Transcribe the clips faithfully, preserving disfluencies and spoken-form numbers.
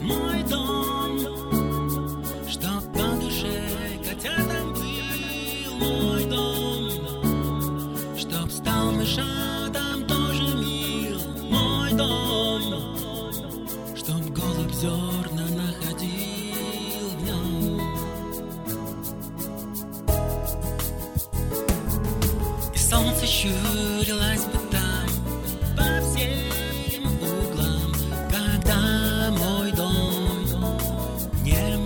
мой дом, чтоб по душе котятам был мой дом, чтоб стал мышатам тоже мил мой дом, чтоб голубь зерна находил в нем. И солнце щурилось бы там по всем углам, когда мой дом нем,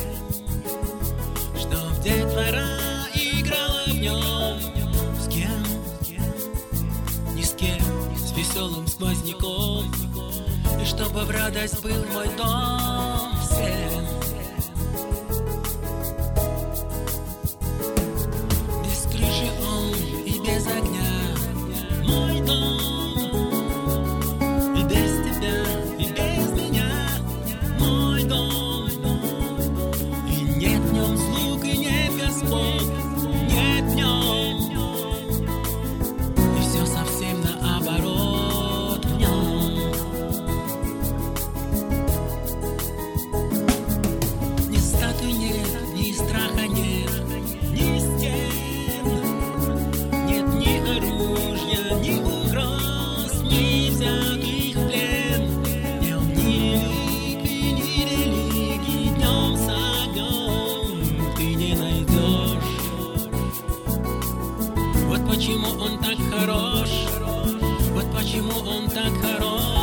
чтоб детвора играла в нем. С кем? Ни с кем, с веселым сквозняком. И чтобы в радость был мой дом всем. Без крыши он и без огня мой дом, и без тебя, и без меня мой дом. И нет в нем слуг, и нет господ, нет в нем. И все совсем наоборот в нем. Ни статуй нет, ни страха нет, ни стен, нет ни оружия, ни угроз, ни взятых в плен. Днем ни лики, ни религии, днем с огнем ты не найдешь. Вот почему он так хорош, вот почему он так хорош.